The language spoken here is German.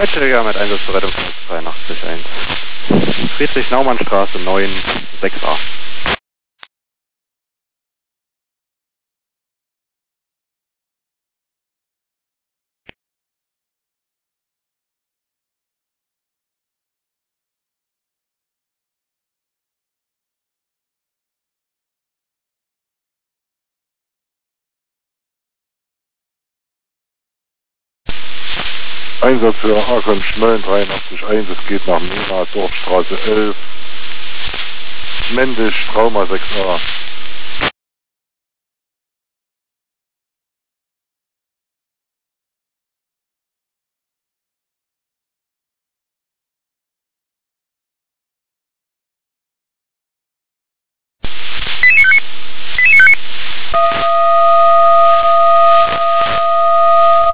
Leitstelle mit Einsatz zur Rettung 82.1. Friedrich-Naumann-Straße 9, 6a. Einsatz für Akon Schmölln 83.1, es geht nach Mena, Dorfstraße 11, Mendisch, Trauma 6a.